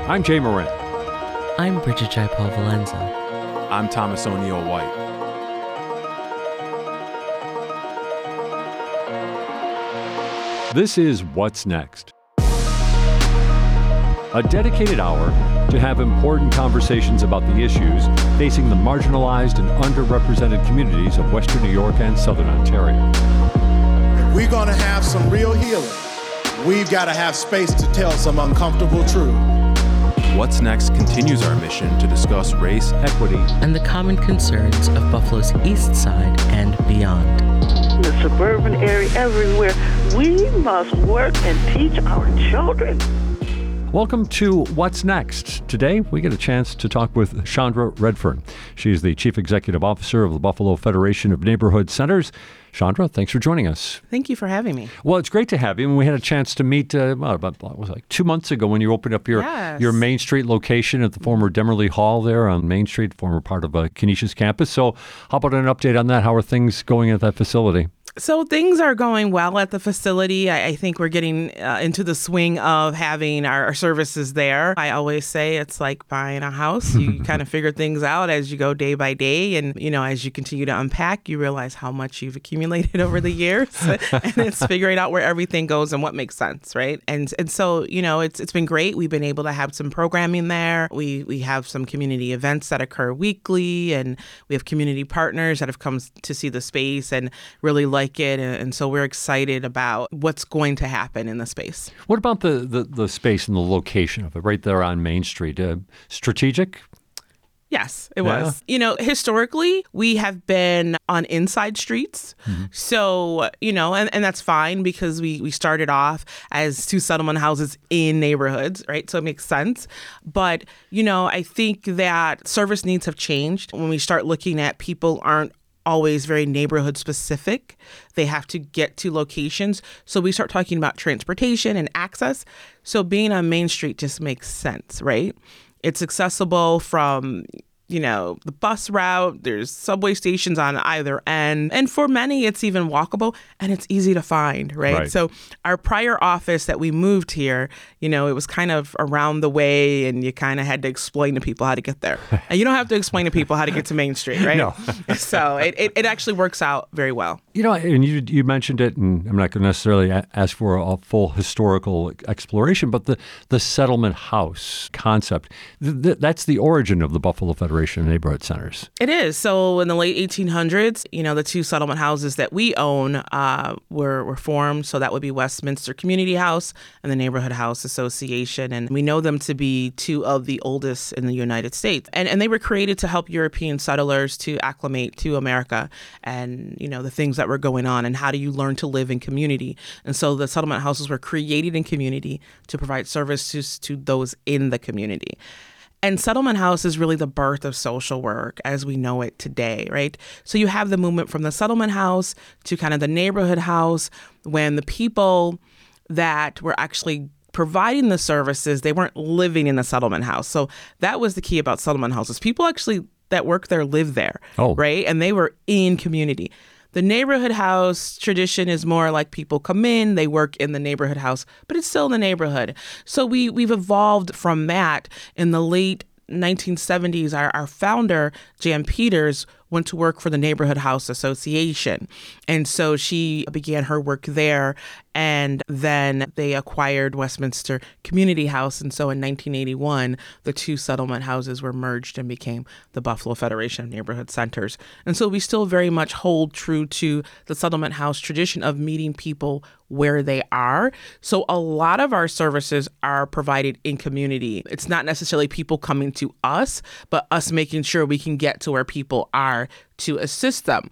I'm Jay Moran. I'm Bridget Jaipal Valenza. I'm Thomas O'Neill White. This is What's Next, a dedicated hour to have important conversations about the issues facing the marginalized and underrepresented communities of Western New York and Southern Ontario. If we're going to have some real healing, we've got to have space to tell some uncomfortable truth. What's Next continues our mission to discuss race, Equity, and the common concerns of Buffalo's East Side and beyond. The suburban area, everywhere. We must work and teach our children. Welcome to What's Next. Today, we get a chance to talk with Chandra Redfern. She's the Chief Executive Officer of the Buffalo Federation of Neighborhood Centers. Chandra, thanks for joining us. Thank you for having me. Well, it's great to have you. And we had a chance to meet about 2 months ago when you opened up your Main Street location at the former Demerly Hall there on Main Street, former part of Canisius campus. So how about an update on that? How are things going at that facility? So things are going well at the facility. I think we're getting into the swing of having our services there. I always say it's like buying a house. You kind of figure things out as you go day by day. And, as you continue to unpack, you realize how much you've accumulated over the years. And it's figuring out where everything goes and what makes sense, right? And so, it's been great. We've been able to have some programming there. We have some community events that occur weekly, and we have community partners that have come to see the space and really like it, and so we're excited about what's going to happen in the space. What about the space and the location of it right there on Main Street? Strategic? Yes, it was. Historically, we have been on inside streets. Mm-hmm. So, and that's fine because we started off as two settlement houses in neighborhoods, right? So it makes sense. But, I think that service needs have changed when we start looking at people aren't always very neighborhood specific. They have to get to locations. So we start talking about transportation and access. So being on Main Street just makes sense, right? It's accessible from the bus route. There's subway stations on either end. And for many, it's even walkable and it's easy to find, right? So our prior office that we moved here, it was kind of around the way and you kind of had to explain to people how to get there. And you don't have to explain to people how to get to Main Street, right? No. So it actually works out very well. And you mentioned it, and I'm not going to necessarily ask for a full historical exploration, but the settlement house concept, that's the origin of the Buffalo Federation of Neighborhood Centers. It is. So in the late 1800s, the two settlement houses that we own were formed. So that would be Westminster Community House and the Neighborhood House Association. And we know them to be two of the oldest in the United States. And they were created to help European settlers to acclimate to America and, the things that were going on and how do you learn to live in community. And so the settlement houses were created in community to provide services to those in the community. And settlement house is really the birth of social work as we know it today, right? So you have the movement from the settlement house to kind of the neighborhood house when the people that were actually providing the services, they weren't living in the settlement house. So that was the key about settlement houses. People actually that work there live there, right? And they were in community. The neighborhood house tradition is more like people come in, they work in the neighborhood house, but it's still in the neighborhood. So we've evolved from that. In the late 1970s, our founder, Jan Peters, went to work for the Neighborhood House Association. And so she began her work there. And then they acquired Westminster Community House. And so in 1981, the two settlement houses were merged and became the Buffalo Federation of Neighborhood Centers. And so we still very much hold true to the settlement house tradition of meeting people where they are. So a lot of our services are provided in community. It's not necessarily people coming to us, but us making sure we can get to where people are to assist them.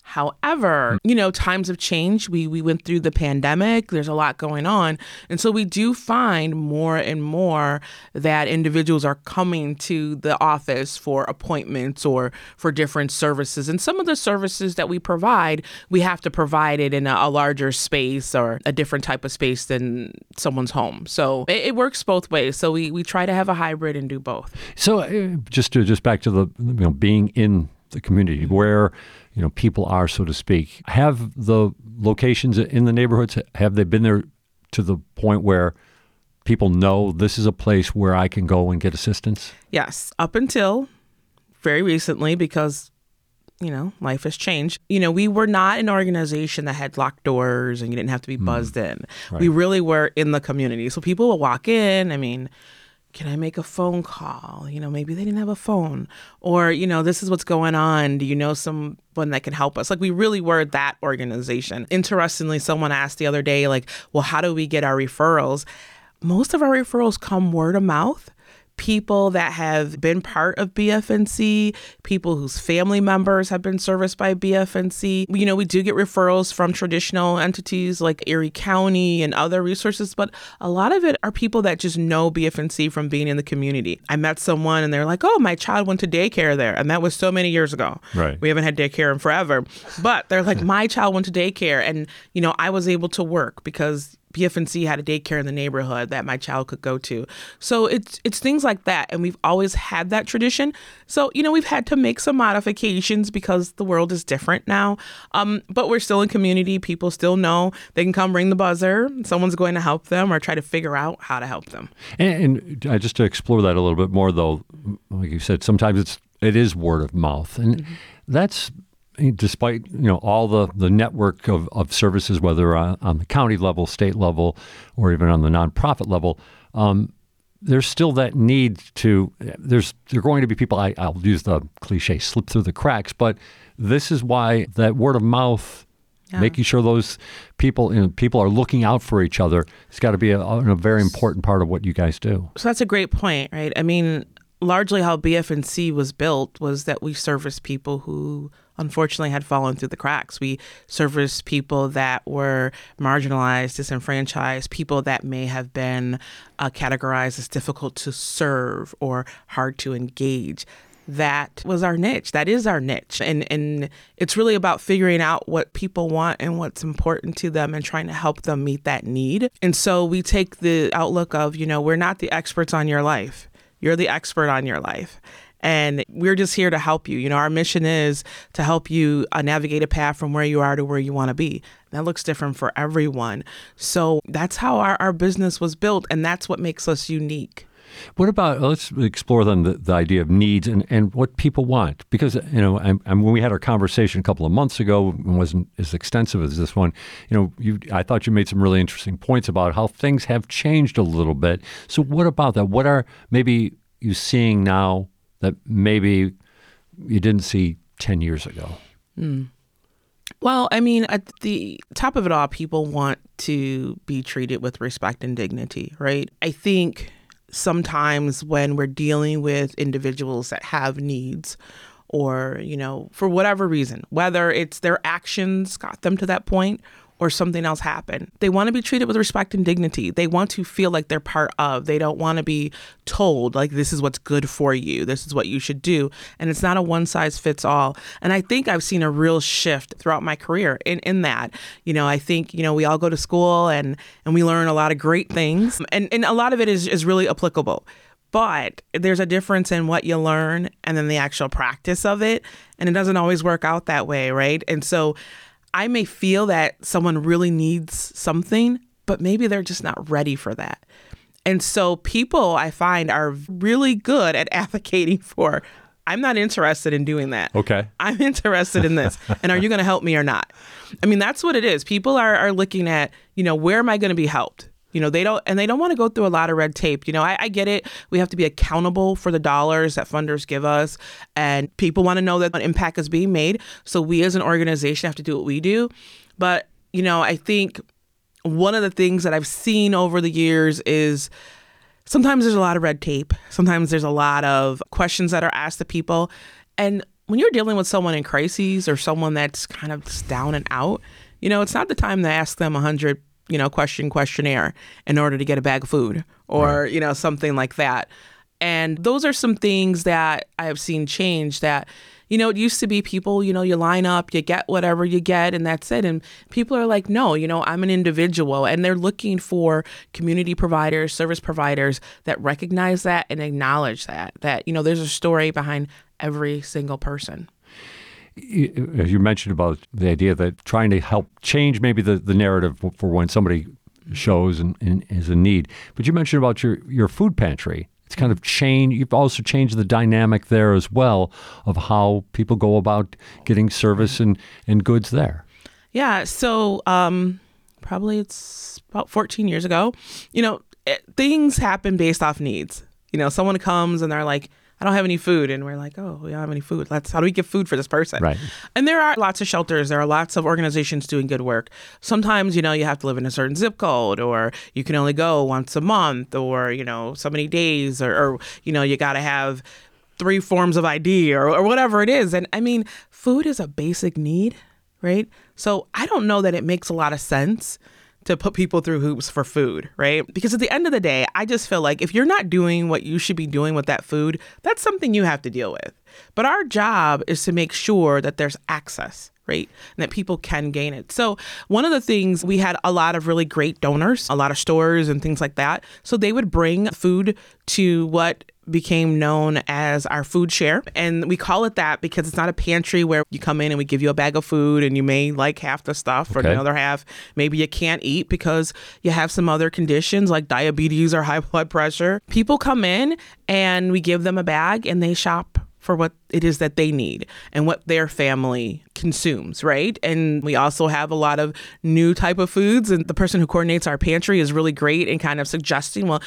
However, times have changed. We went through the pandemic. There's a lot going on. And so we do find more and more that individuals are coming to the office for appointments or for different services. And some of the services that we provide, we have to provide it in a larger space or a different type of space than someone's home. So it works both ways. So we try to have a hybrid and do both. So just back to the being in the community where people are, so to speak. Have the locations in the neighborhoods, have they been there to the point where people know this is a place where I can go and get assistance? Yes, up until very recently, because life has changed. We were not an organization that had locked doors and you didn't have to be buzzed in. Right. We really were in the community. So people will walk in. Can I make a phone call? Maybe they didn't have a phone. Or, this is what's going on. Do you know someone that can help us? Like, we really were that organization. Interestingly, someone asked the other day, well, how do we get our referrals? Most of our referrals come word of mouth. People that have been part of BFNC, people whose family members have been serviced by BFNC. We do get referrals from traditional entities like Erie County and other resources, but a lot of it are people that just know BFNC from being in the community. I met someone and they're like, oh, my child went to daycare there. And that was so many years ago. Right. We haven't had daycare in forever. But they're like, my child went to daycare and, I was able to work because BFNC had a daycare in the neighborhood that my child could go to. So it's things like that. And we've always had that tradition. So, we've had to make some modifications because the world is different now. But we're still in community. People still know they can come ring the buzzer. Someone's going to help them or try to figure out how to help them. And just to explore that a little bit more, though, like you said, sometimes it is word of mouth. And that's despite all the network of services, whether on the county level, state level, or even on the nonprofit level, there's still that need to. There are going to be people. I'll use the cliche, slip through the cracks. But this is why that word of mouth, making sure those people are looking out for each other, it's got to be a very important part of what you guys do. So that's a great point, right? Largely how BFNC was built was that we serviced people who unfortunately had fallen through the cracks. We serviced people that were marginalized, disenfranchised, people that may have been categorized as difficult to serve or hard to engage. That was our niche. That is our niche. And it's really about figuring out what people want and what's important to them and trying to help them meet that need. And so we take the outlook of, we're not the experts on your life. You're the expert on your life. And we're just here to help you. Our mission is to help you navigate a path from where you are to where you want to be. That looks different for everyone. So that's how our business was built. And that's what makes us unique. What about, let's explore then the idea of needs and what people want. Because, when we had our conversation a couple of months ago, it wasn't as extensive as this one, I thought you made some really interesting points about how things have changed a little bit. So what about that? What are maybe you seeing now that maybe you didn't see 10 years ago? Well, at the top of it all, people want to be treated with respect and dignity, right? I think sometimes when we're dealing with individuals that have needs or, for whatever reason, whether it's their actions got them to that point or something else happened, they want to be treated with respect and dignity. They want to feel like they're part of. They don't want to be told, like, this is what's good for you. This is what you should do. And it's not a one size fits all. And I think I've seen a real shift throughout my career in that. I think, we all go to school and we learn a lot of great things. And a lot of it is really applicable. But there's a difference in what you learn and then the actual practice of it. And it doesn't always work out that way, right? And so I may feel that someone really needs something, but maybe they're just not ready for that. And so people, I find, are really good at advocating for, I'm not interested in doing that. Okay. I'm interested in this. And are you going to help me or not? That's what it is. People are looking at, where am I going to be helped? They don't want to go through a lot of red tape. I get it. We have to be accountable for the dollars that funders give us, and people want to know that an impact is being made. So we as an organization have to do what we do. But, I think one of the things that I've seen over the years is sometimes there's a lot of red tape. Sometimes there's a lot of questions that are asked of people. And when you're dealing with someone in crises or someone that's kind of just down and out, it's not the time to ask them 100 questionnaire in order to get a bag of food or, right. Something like that. And those are some things that I have seen change that, it used to be people, you line up, you get whatever you get and that's it. And people are like, no, I'm an individual, and they're looking for community providers, service providers that recognize that and acknowledge that, there's a story behind every single person. You mentioned about the idea that trying to help change maybe the narrative for when somebody shows and is a need. But you mentioned about your food pantry. It's kind of changed. You've also changed the dynamic there as well of how people go about getting service and goods there. Yeah. So probably it's about 14 years ago. Things happen based off needs. Someone comes and they're like, I don't have any food. And we're like, oh, we don't have any food. How do we get food for this person? Right. And there are lots of shelters. There are lots of organizations doing good work. Sometimes, you have to live in a certain zip code, or you can only go once a month, or, so many days, or you got to have 3 forms of ID or whatever it is. And I mean, food is a basic need, right? So I don't know that it makes a lot of sense to put people through hoops for food, right? Because at the end of the day, I just feel like if you're not doing what you should be doing with that food, that's something you have to deal with. But our job is to make sure that there's access, right? And that people can gain it. So one of the things, we had a lot of really great donors, a lot of stores and things like that. So they would bring food to what became known as our food share. And we call it that because it's not a pantry where you come in and we give you a bag of food and you may like half the stuff or the other half maybe you can't eat because you have some other conditions like diabetes or high blood pressure. People come in and we give them a bag and they shop for what it is that they need and what their family consumes, right? And we also have a lot of new type of foods, and the person who coordinates our pantry is really great in kind of suggesting, well,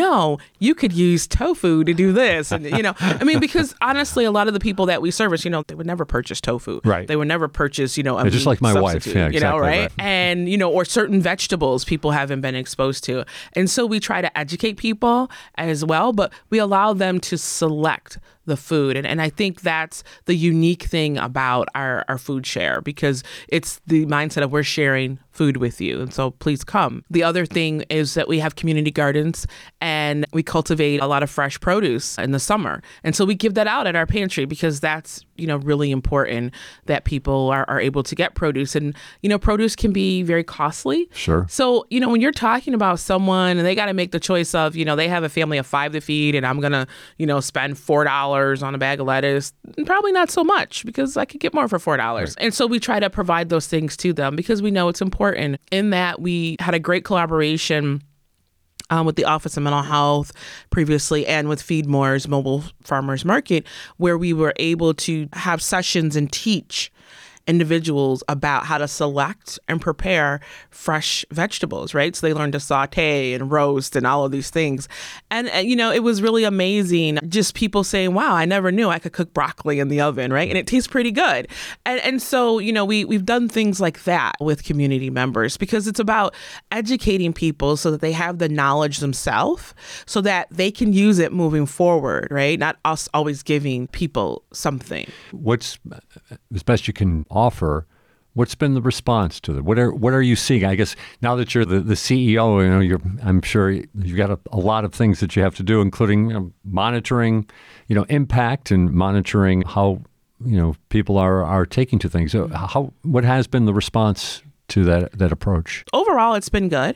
you could use tofu to do this. And, because honestly, a lot of the people that we service, they would never purchase tofu. Right. They would never purchase, a just like my wife. Yeah, exactly, right? And, or certain vegetables people haven't been exposed to. And so we try to educate people as well, but we allow them to select the food. And I think that's the unique thing about our food share, because it's the mindset of we're sharing food with you. And so please come. The other thing is that we have community gardens and we cultivate a lot of fresh produce in the summer. And so we give that out at our pantry because that's, really important that people are able to get produce. And, produce can be very costly. Sure. So, when you're talking about someone and they got to make the choice of, they have a family of 5 to feed and I'm going to, spend $4 on a bag of lettuce, probably not so much because I could get more for $4. Right. And so we try to provide those things to them because we know it's important. In that, we had a great collaboration with the Office of Mental Health previously and with Feedmore's Mobile Farmers Market, where we were able to have sessions and teach individuals about how to select and prepare fresh vegetables, right? So they learned to saute and roast and all of these things. And it was really amazing. Just people saying, wow, I never knew I could cook broccoli in the oven, right? And it tastes pretty good. And so, we've done things like that with community members because it's about educating people so that they have the knowledge themselves so that they can use it moving forward, right? Not us always giving people something. What's, as best you can offer, what's been the response to that? What are you seeing? I guess now that you're the CEO, I'm sure you've got a lot of things that you have to do, including monitoring, impact and monitoring how people are taking to things. So what has been the response to that approach? Overall, it's been good.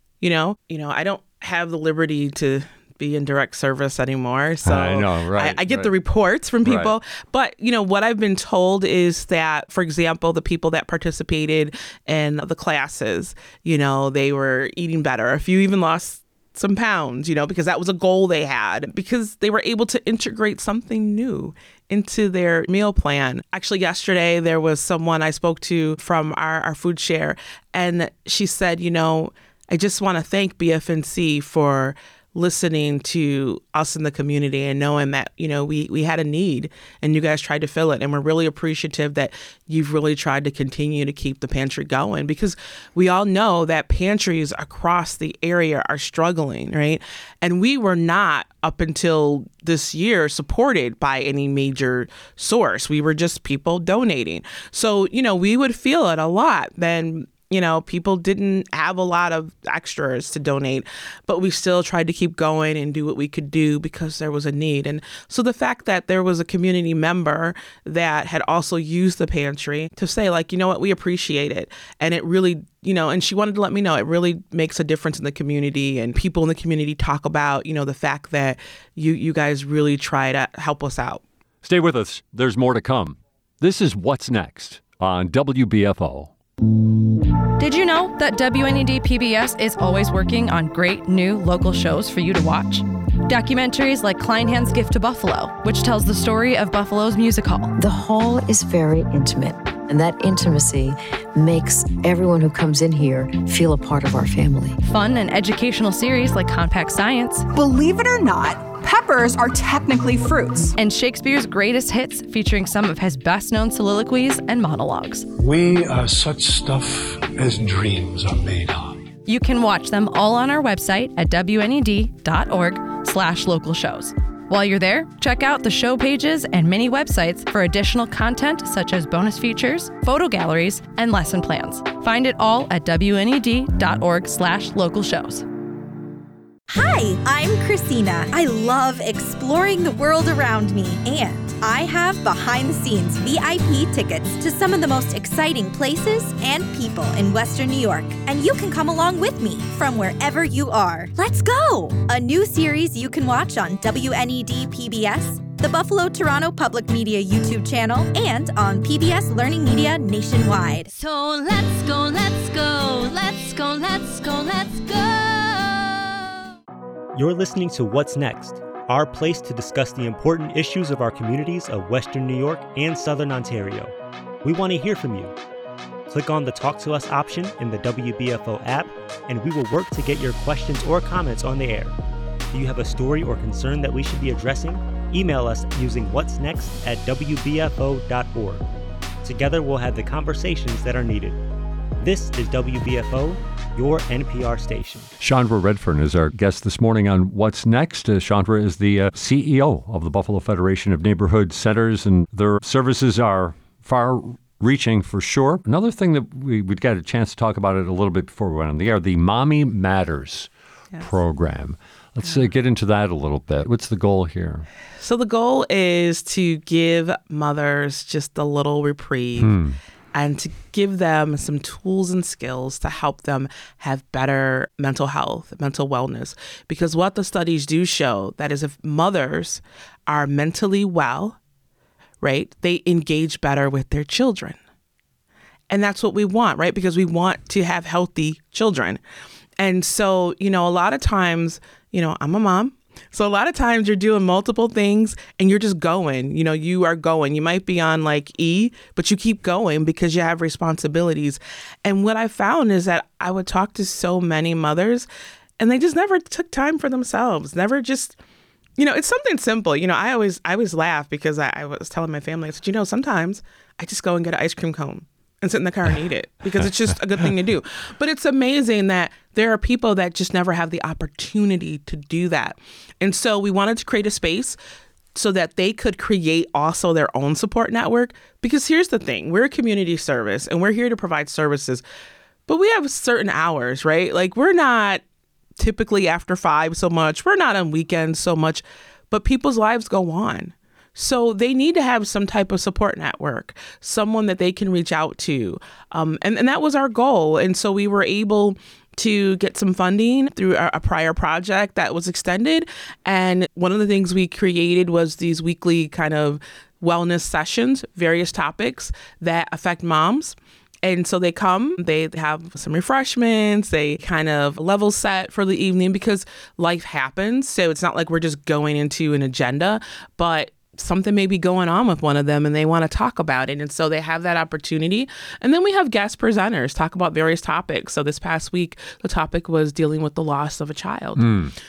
I don't have the liberty to be in direct service anymore. So I know, right? I get the reports from people. Right. But, what I've been told is that, for example, the people that participated in the classes, they were eating better. A few even lost some pounds, because that was a goal they had, because they were able to integrate something new into their meal plan. Actually, yesterday, there was someone I spoke to from our food share, and she said, I just want to thank BFNC for listening to us in the community and knowing that, we had a need and you guys tried to fill it. And we're really appreciative that you've really tried to continue to keep the pantry going, because we all know that pantries across the area are struggling, right? And we were not, up until this year, supported by any major source. We were just people donating. So, we would feel it a lot then. People didn't have a lot of extras to donate, but we still tried to keep going and do what we could do because there was a need. And so the fact that there was a community member that had also used the pantry to say, like, we appreciate it. And it really, and she wanted to let me know it really makes a difference in the community, and people in the community talk about, the fact that you guys really try to help us out. Stay with us. There's more to come. This is What's Next on WBFO. Did you know that WNED PBS is always working on great new local shows for you to watch? Documentaries like Kleinhand's Gift to Buffalo, which tells the story of Buffalo's music hall. The hall is very intimate, and that intimacy makes everyone who comes in here feel a part of our family. Fun and educational series like Compact Science. Believe it or not, peppers are technically fruits. And Shakespeare's greatest hits, featuring some of his best-known soliloquies and monologues. We are such stuff as dreams are made of. You can watch them all on our website at wned.org/local shows. While you're there, check out the show pages and mini websites for additional content such as bonus features, photo galleries, and lesson plans. Find it all at wned.org/local shows. Hi, I'm Christina. I love exploring the world around me, and I have behind-the-scenes VIP tickets to some of the most exciting places and people in Western New York. And you can come along with me from wherever you are. Let's go! A new series you can watch on WNED PBS, the Buffalo Toronto Public Media YouTube channel, and on PBS Learning Media nationwide. So let's go, let's go, let's go, let's go, let's go! You're listening to What's Next, our place to discuss the important issues of our communities of Western New York and Southern Ontario. We want to hear from you. Click on the Talk to Us option in the WBFO app, and we will work to get your questions or comments on the air. Do you have a story or concern that we should be addressing? Email us using whatsnext@wbfo.org. Together we'll have the conversations that are needed. This is WBFO, your NPR station. Chandra Redfern is our guest this morning on What's Next. Chandra is the CEO of the Buffalo Federation of Neighborhood Centers, and their services are far-reaching for sure. Another thing that we'd get a chance to talk about it a little bit before we went on the air, the Mommy Matters program. Let's get into that a little bit. What's the goal here? So the goal is to give mothers just a little reprieve and to give them some tools and skills to help them have better mental health, mental wellness. Because what the studies do show that is if mothers are mentally well, right, they engage better with their children. And that's what we want, right? Because we want to have healthy children. And so, a lot of times, I'm a mom. So a lot of times you're doing multiple things and you're just going, you are going. You might be on like E, but you keep going because you have responsibilities. And what I found is that I would talk to so many mothers and they just never took time for themselves, never just, it's something simple. I always laugh because I was telling my family, I said, sometimes I just go and get an ice cream cone and sit in the car and eat it because it's just a good thing to do. But it's amazing that there are people that just never have the opportunity to do that. And so we wanted to create a space so that they could create also their own support network. Because here's the thing, we're a community service and we're here to provide services, but we have certain hours, right? Like we're not typically after 5 so much, we're not on weekends so much, but people's lives go on. So they need to have some type of support network, someone that they can reach out to. And that was our goal. And so we were able to get some funding through a prior project that was extended. And one of the things we created was these weekly kind of wellness sessions, various topics that affect moms. And so they come, they have some refreshments, they kind of level set for the evening because life happens. So it's not like we're just going into an agenda, but something may be going on with one of them and they want to talk about it. And so they have that opportunity. And then we have guest presenters talk about various topics. So this past week, the topic was dealing with the loss of a child.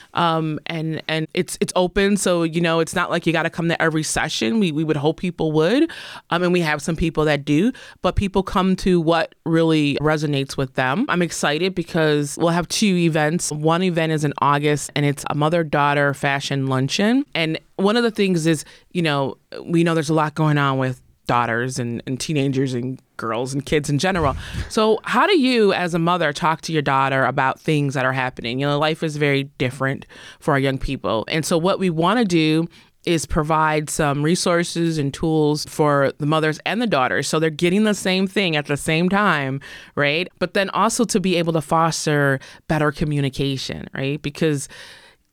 And it's open. So, it's not like you got to come to every session. We would hope people would. And we have some people that do, but people come to what really resonates with them. I'm excited because we'll have 2 events. One event is in August and it's a mother-daughter fashion luncheon. And one of the things is, we know there's a lot going on with daughters and teenagers and girls and kids in general. So how do you, as a mother, talk to your daughter about things that are happening? Life is very different for our young people. And so what we want to do is provide some resources and tools for the mothers and the daughters. So they're getting the same thing at the same time, right? But then also to be able to foster better communication, right? Because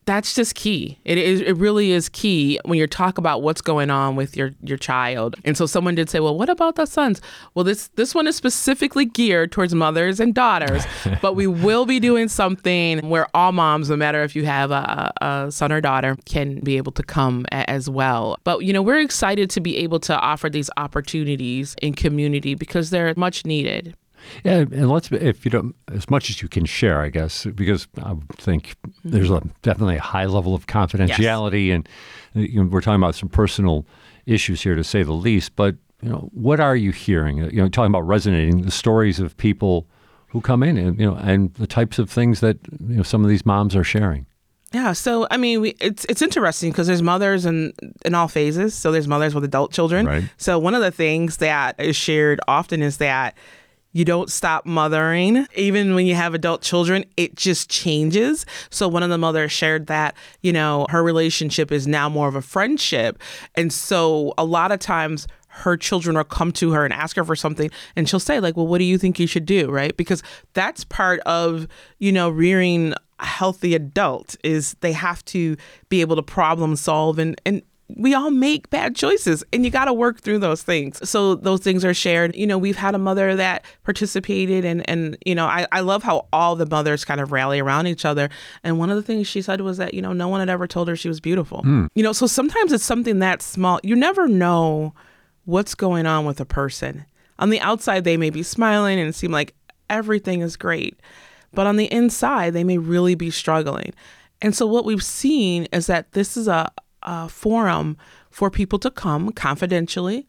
That's just key. It really is key when you talk about what's going on with your child. And so someone did say, well, what about the sons? Well, this one is specifically geared towards mothers and daughters, but we will be doing something where all moms, no matter if you have a son or daughter, can be able to come as well. But, we're excited to be able to offer these opportunities in community because they're much needed. Yeah, and if you don't, as much as you can share, I guess, because I think there's definitely a high level of confidentiality, yes. And we're talking about some personal issues here, to say the least. But what are you hearing? Talking about resonating, the stories of people who come in, and the types of things that some of these moms are sharing. Yeah, so it's interesting because there's mothers in all phases. So there's mothers with adult children. Right. So one of the things that is shared often is that you don't stop mothering. Even when you have adult children, it just changes. So one of the mothers shared that, her relationship is now more of a friendship. And so a lot of times her children will come to her and ask her for something, and she'll say, like, well, what do you think you should do, right? Because that's part of, rearing a healthy adult, is they have to be able to problem solve, and we all make bad choices, and you got to work through those things. So those things are shared. We've had a mother that participated, and I love how all the mothers kind of rally around each other. And one of the things she said was that, no one had ever told her she was beautiful. So sometimes it's something that small. You never know what's going on with a person. On the outside, they may be smiling and seem like everything is great, but on the inside, they may really be struggling. And so what we've seen is that this is a forum for people to come confidentially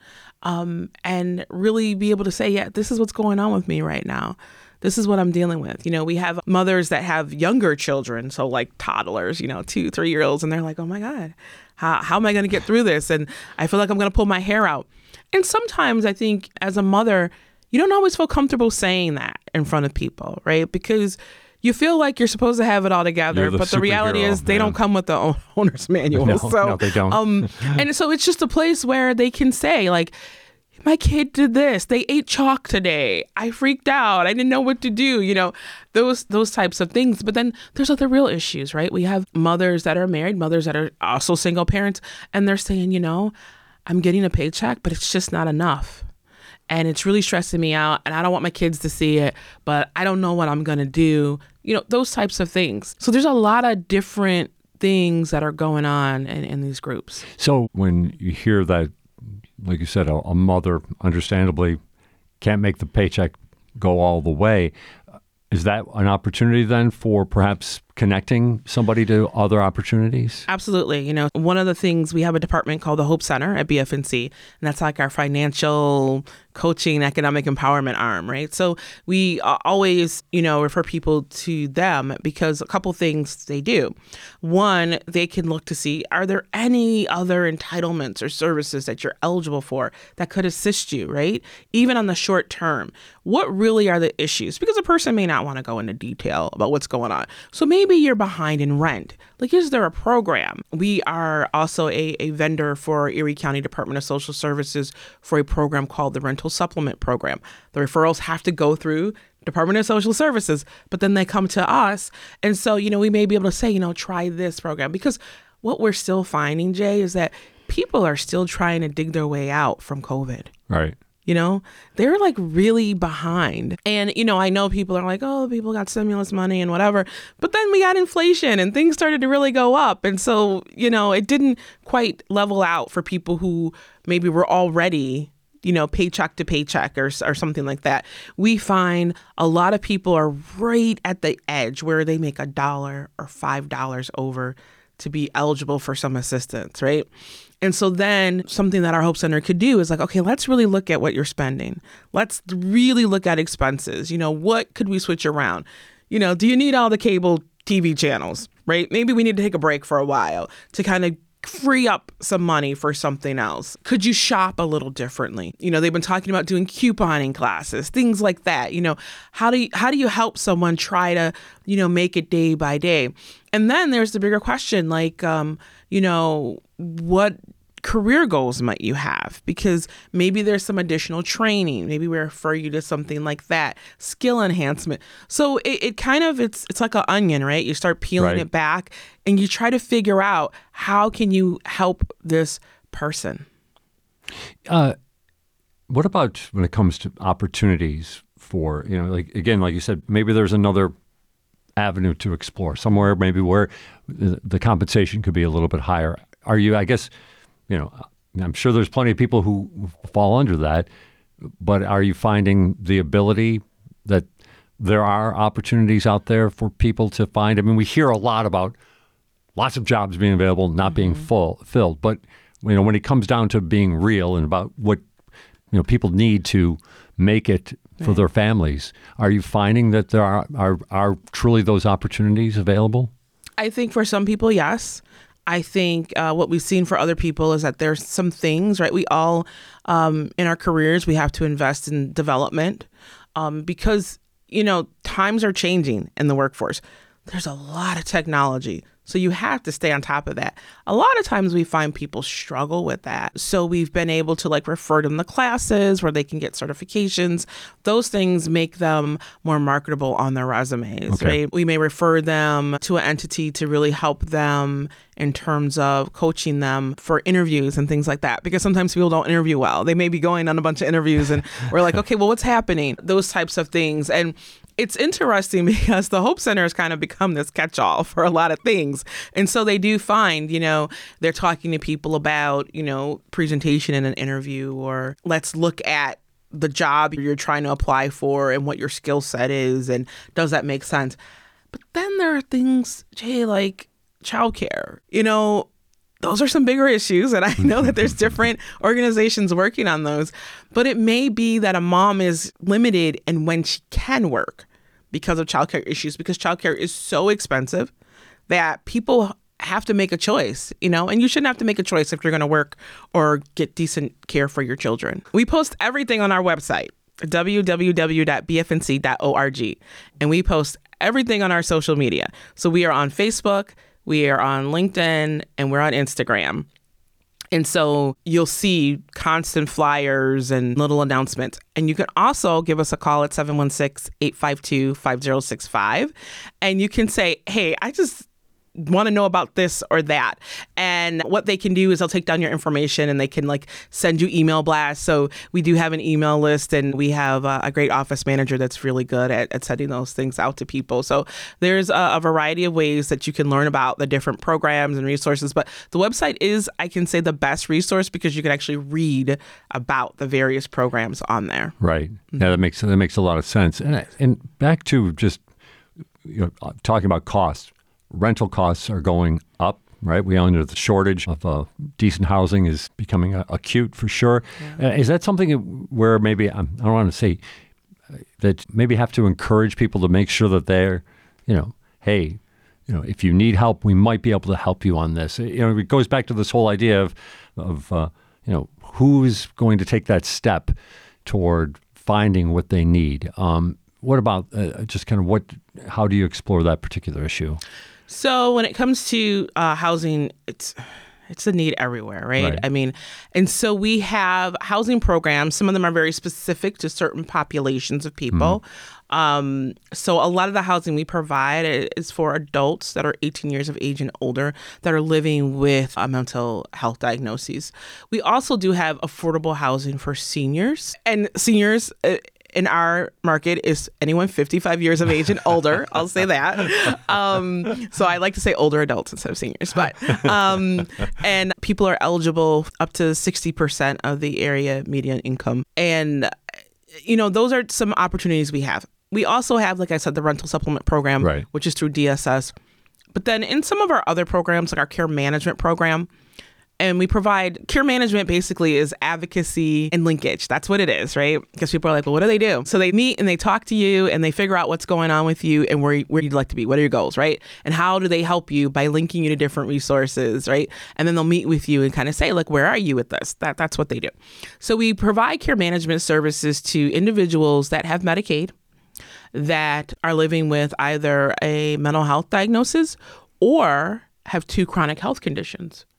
and really be able to say, yeah, this is what's going on with me right now. This is what I'm dealing with. We have mothers that have younger children, so like toddlers, 2, 3 year olds, and they're like, oh my God, how am I going to get through this? And I feel like I'm going to pull my hair out. And sometimes I think as a mother, you don't always feel comfortable saying that in front of people, right? Because you feel like you're supposed to have it all together, but the reality is they don't come with the owner's manual. No, they don't. And so it's just a place where they can say, like, my kid did this. They ate chalk today. I freaked out. I didn't know what to do. Those types of things. But then there's other real issues, right? We have mothers that are married, mothers that are also single parents, and they're saying, I'm getting a paycheck, but it's just not enough. And it's really stressing me out, and I don't want my kids to see it, but I don't know what I'm going to do. Those types of things. So there's a lot of different things that are going on in these groups. So when you hear that, like you said, a mother understandably can't make the paycheck go all the way, is that an opportunity then for perhaps connecting somebody to other opportunities? Absolutely. One of the things, we have a department called the Hope Center at BFNC, and that's like our financial coaching, economic empowerment arm, right? So we always, refer people to them because a couple things they do. One, they can look to see, are there any other entitlements or services that you're eligible for that could assist you, right? Even on the short term, what really are the issues? Because a person may not want to go into detail about what's going on. So maybe you're behind in rent. Like, is there a program? We are also a vendor for Erie County Department of Social Services for a program called the Rental Supplement Program. The referrals have to go through Department of Social Services, but then they come to us. And so, we may be able to say, try this program. Because what we're still finding, Jay, is that people are still trying to dig their way out from COVID. Right. They're like really behind. And, I know people are like, oh, people got stimulus money and whatever. But then we got inflation and things started to really go up. And so, it didn't quite level out for people who maybe were already, paycheck to paycheck or something like that. We find a lot of people are right at the edge where they make $1 or $5 over to be eligible for some assistance, right? And so then something that our Hope Center could do is like, okay, let's really look at what you're spending. Let's really look at expenses. What could we switch around? Do you need all the cable TV channels, right? Maybe we need to take a break for a while to kind of free up some money for something else. Could you shop a little differently? They've been talking about doing couponing classes, things like that. How do you help someone try to, make it day by day? And then there's the bigger question, like, what career goals might you have? Because maybe there's some additional training. Maybe we refer you to something like that, skill enhancement. So it kind of, it's like an onion, right? You start peeling it back and you try to figure out how can you help this person. What about when it comes to opportunities for, like you said, maybe there's another avenue to explore somewhere, maybe where the compensation could be a little bit higher. Are you, I guess, I'm sure there's plenty of people who fall under that, but are you finding the ability that there are opportunities out there for people to find? I mean, we hear a lot about lots of jobs being available, not being filled, but when it comes down to being real and about what people need to make it for their families, are you finding that there are truly those opportunities available? I think for some people, yes. I think what we've seen for other people is that there's some things, right? We all, in our careers, we have to invest in development because, times are changing in the workforce. There's a lot of technology. So you have to stay on top of that. A lot of times we find people struggle with that. So we've been able to refer them to classes where they can get certifications. Those things make them more marketable on their resumes, right? We may refer them to an entity to really help them in terms of coaching them for interviews and things like that. Because sometimes people don't interview well. They may be going on a bunch of interviews and we're like, okay, well, what's happening? Those types of things. And it's interesting because the Hope Center has kind of become this catch-all for a lot of things. And so they do find, they're talking to people about, presentation in an interview, or let's look at the job you're trying to apply for and what your skill set is, and does that make sense? But then there are things, Jay, like childcare. Those are some bigger issues, and I know that there's different organizations working on those, but it may be that a mom is limited in when she can work because of childcare issues, because childcare is so expensive that people have to make a choice, and you shouldn't have to make a choice if you're going to work or get decent care for your children. We post everything on our website, www.bfnc.org, and we post everything on our social media. So we are on Facebook, we are on LinkedIn, and we're on Instagram. And so you'll see constant flyers and little announcements. And you can also give us a call at 716-852-5065. And you can say, hey, I just want to know about this or that. And what they can do is they'll take down your information and they can send you email blasts. So we do have an email list, and we have a great office manager that's really good at sending those things out to people. So there's a variety of ways that you can learn about the different programs and resources. But the website is, I can say, the best resource because you can actually read about the various programs on there. Right. Yeah, that makes a lot of sense. And back to just talking about costs. Rental costs are going up, right? We under the shortage of decent housing is becoming acute for sure. Yeah. Is that something where maybe, I don't want to say, that maybe have to encourage people to make sure that they're, hey, if you need help, we might be able to help you on this. It goes back to this whole idea of who's going to take that step toward finding what they need. What about just kind of how do you explore that particular issue? So when it comes to housing, it's a need everywhere, right? I mean, and so we have housing programs. Some of them are very specific to certain populations of people. So a lot of the housing we provide is for adults that are 18 years of age and older that are living with mental health diagnoses. We also do have affordable housing for seniors. And seniors in our market is anyone 55 years of age and older. I'll say that. So I like to say older adults instead of seniors. But and people are eligible up to 60% of the area median income. And, those are some opportunities we have. We also have, like I said, the rental supplement program, which is through DSS. But then in some of our other programs, like our care management program, and we provide care management basically is advocacy and linkage. That's what it is, right? Because people are like, well, what do they do? So they meet and they talk to you and they figure out what's going on with you and where you'd like to be. What are your goals, right? And how do they help you by linking you to different resources, right? And then they'll meet with you and kind of say, where are you with this? That's what they do. So we provide care management services to individuals that have Medicaid, that are living with either a mental health diagnosis or have 2 chronic health conditions.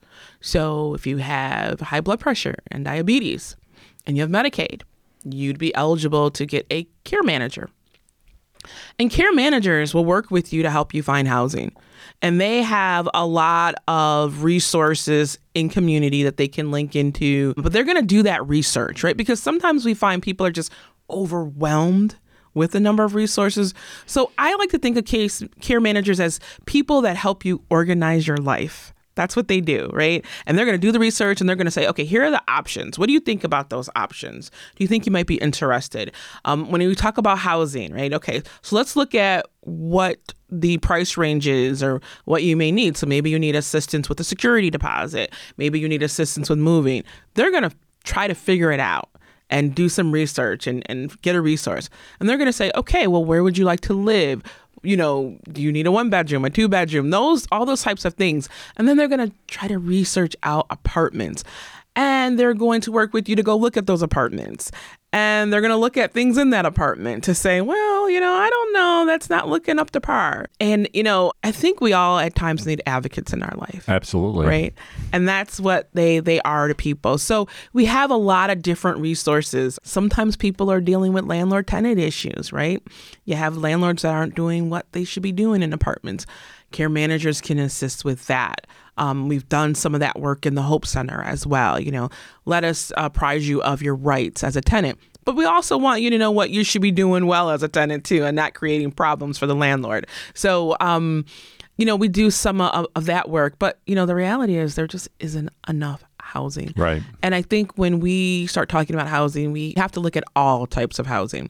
So if you have high blood pressure and diabetes and you have Medicaid, you'd be eligible to get a care manager. And care managers will work with you to help you find housing. And they have a lot of resources in community that they can link into, but they're going to do that research, right? Because sometimes we find people are just overwhelmed with the number of resources. So I like to think of care managers as people that help you organize your life. That's what they do, right? And they're going to do the research and they're going to say, okay, here are the options. What do you think about those options? Do you think you might be interested? When you talk about housing, right? Okay, so let's look at what the price range is or what you may need. So maybe you need assistance with a security deposit. Maybe you need assistance with moving. They're going to try to figure it out and do some research and get a resource. And they're going to say, okay, well, where would you like to live? You know, do you need a 1-bedroom, a 2-bedroom, all those types of things. And then they're going to try to research out apartments. And they're going to work with you to go look at those apartments. And they're going to look at things in that apartment to say, well, I don't know, that's not looking up to par. And, I think we all at times need advocates in our life. Absolutely. Right? And that's what they are to people. So we have a lot of different resources. Sometimes people are dealing with landlord-tenant issues, right? You have landlords that aren't doing what they should be doing in apartments. Care managers can assist with that. We've done some of that work in the Hope Center as well. Let us apprise you of your rights as a tenant. But we also want you to know what you should be doing well as a tenant too, and not creating problems for the landlord. So, we do some of that work. But, the reality is there just isn't enough housing. Right. And I think when we start talking about housing, we have to look at all types of housing.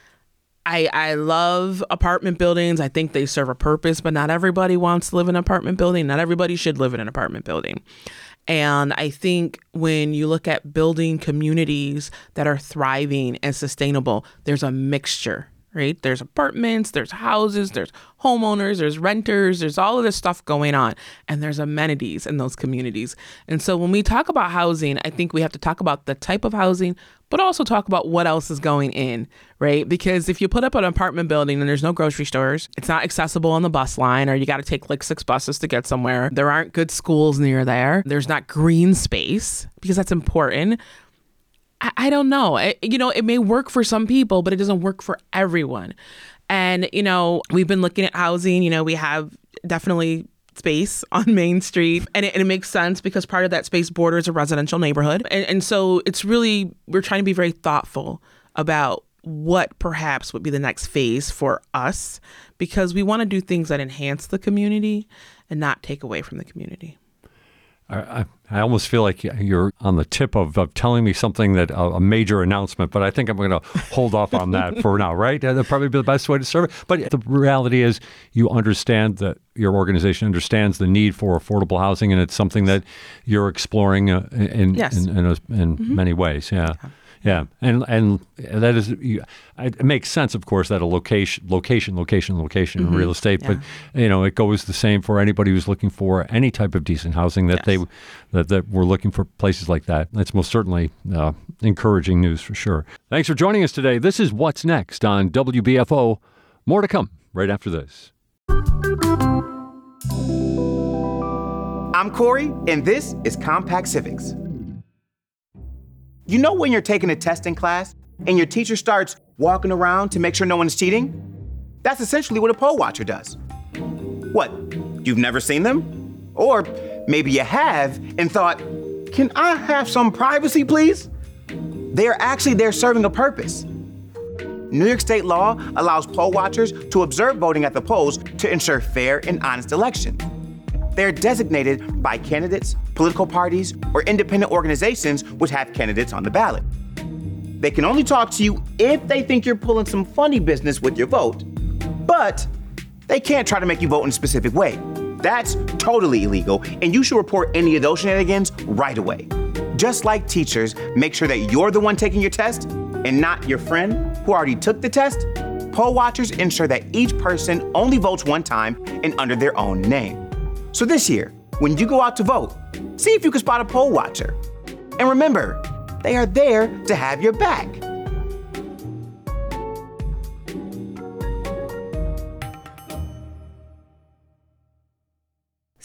I love apartment buildings. I think they serve a purpose, but not everybody wants to live in an apartment building. Not everybody should live in an apartment building. And I think when you look at building communities that are thriving and sustainable, there's a mixture, right? There's apartments, there's houses, there's homeowners, there's renters, there's all of this stuff going on. And there's amenities in those communities. And so when we talk about housing, I think we have to talk about the type of housing, but also talk about what else is going in, right? Because if you put up an apartment building and there's no grocery stores, it's not accessible on the bus line, or you got to take like 6 buses to get somewhere. There aren't good schools near there. There's not green space, because that's important. I don't know. It may work for some people, but it doesn't work for everyone. And, we've been looking at housing. We have definitely space on Main Street, and it makes sense because part of that space borders a residential neighborhood. And so it's really, we're trying to be very thoughtful about what perhaps would be the next phase for us, because we want to do things that enhance the community and not take away from the community. I almost feel like you're on the tip of telling me something that a major announcement, but I think I'm going to hold off on that for now, right? That'd probably be the best way to serve it. But the reality is you understand that your organization understands the need for affordable housing, and it's something that you're exploring in many ways. Yeah. Yeah, and that is, it makes sense, of course, that a location in real estate. Yeah. But it goes the same for anybody who's looking for any type of decent housing. That that we're looking for places like that. That's most certainly encouraging news for sure. Thanks for joining us today. This is What's Next on WBFO. More to come right after this. I'm Corey, and this is Compact Civics. You know when you're taking a test in class and your teacher starts walking around to make sure no one's cheating? That's essentially what a poll watcher does. What, you've never seen them? Or maybe you have and thought, can I have some privacy, please? They're actually there serving a purpose. New York state law allows poll watchers to observe voting at the polls to ensure fair and honest elections. They're designated by candidates, political parties, or independent organizations which have candidates on the ballot. They can only talk to you if they think you're pulling some funny business with your vote, but they can't try to make you vote in a specific way. That's totally illegal, and you should report any of those shenanigans right away. Just like teachers make sure that you're the one taking your test and not your friend who already took the test, poll watchers ensure that each person only votes one time and under their own name. So this year, when you go out to vote, see if you can spot a poll watcher. And remember, they are there to have your back.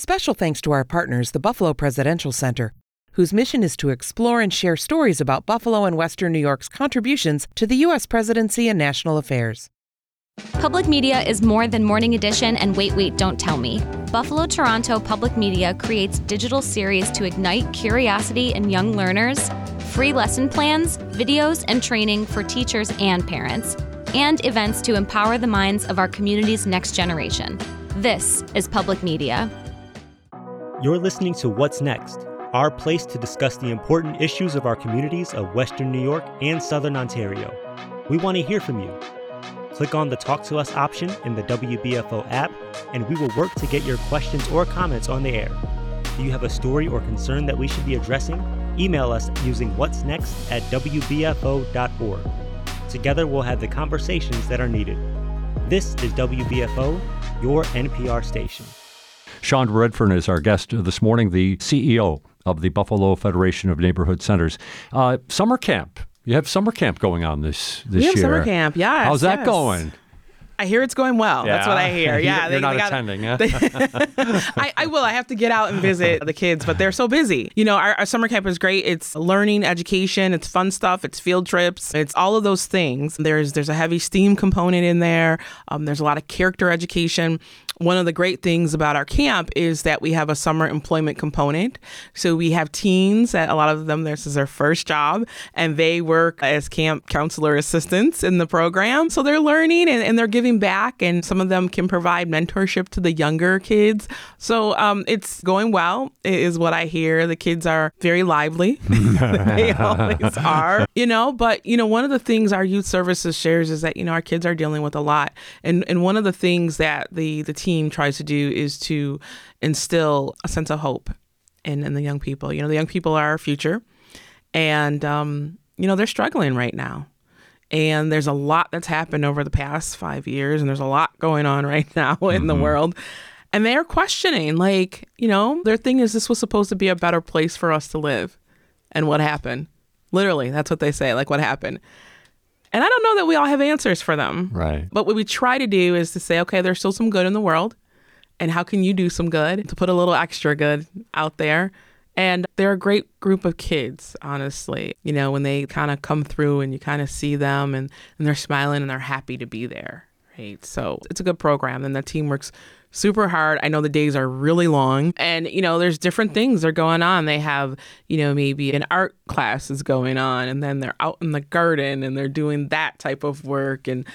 Special thanks to our partners, the Buffalo Presidential Center, whose mission is to explore and share stories about Buffalo and Western New York's contributions to the U.S. presidency and national affairs. Public media is more than Morning Edition and Wait, Don't Tell Me. Buffalo Toronto Public Media creates digital series to ignite curiosity in young learners, free lesson plans, videos, and training for teachers and parents, and events to empower the minds of our community's next generation. This is public media. You're listening to What's Next, our place to discuss the important issues of our communities of Western New York and Southern Ontario. We want to hear from you. Click on the Talk to Us option in the WBFO app, and we will work to get your questions or comments on the air. Do you have a story or concern that we should be addressing? Email us using whatsnext@wbfo.org. Together, we'll have the conversations that are needed. This is WBFO, your NPR station. Sean Redfern is our guest this morning, the CEO of the Buffalo Federation of Neighborhood Centers. Summer camp. You have summer camp going on this year. We have summer camp, yes. How's that going? I hear it's going well. Yeah. That's what I hear. Yeah, You're not attending, huh? I will. I have to get out and visit the kids, but they're so busy. You know, our summer camp is great. It's learning, education, it's fun stuff, it's field trips, it's all of those things. There's a heavy STEAM component in there. There's a lot of character education. One of the great things about our camp is that we have a summer employment component. So we have teens, that a lot of them, this is their first job, and they work as camp counselor assistants in the program. So they're learning and they're giving back, and some of them can provide mentorship to the younger kids. So it's going well, is what I hear. The kids are very lively. They always are. But one of the things our youth services shares is that, our kids are dealing with a lot. And one of the things that the team tries to do is to instill a sense of hope in the young people. The young people are our future, and they're struggling right now. And there's a lot that's happened over the past 5 years, and there's a lot going on right now in the world. And they're questioning, their thing is, this was supposed to be a better place for us to live. And what happened? Literally, that's what they say, what happened? And I don't know that we all have answers for them. Right. But what we try to do is to say, okay, there's still some good in the world. And how can you do some good to put a little extra good out there? And they're a great group of kids, honestly. When they kind of come through and you kind of see them and they're smiling and they're happy to be there. Right. So it's a good program. And the team works super hard. I know the days are really long, and, there's different things that are going on. They have, maybe an art class is going on, and then they're out in the garden and they're doing that type of work. And,